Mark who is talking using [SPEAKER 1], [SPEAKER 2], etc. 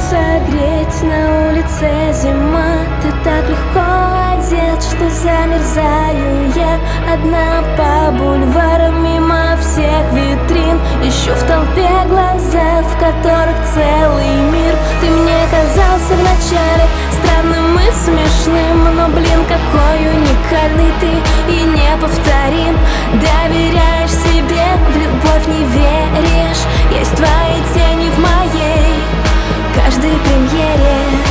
[SPEAKER 1] согреть, на улице зима. Ты так легко одет, что замерзаю я одна по бульварам, мимо всех витрин. Ищу в толпе глаза, в которых целый мир. Ты мне казался вначале странным и смешным, но, блин, какой уникальный ты и неповторим. Доверяешь себе, в любовь не веришь. Есть твои тени в моей каждой премьере.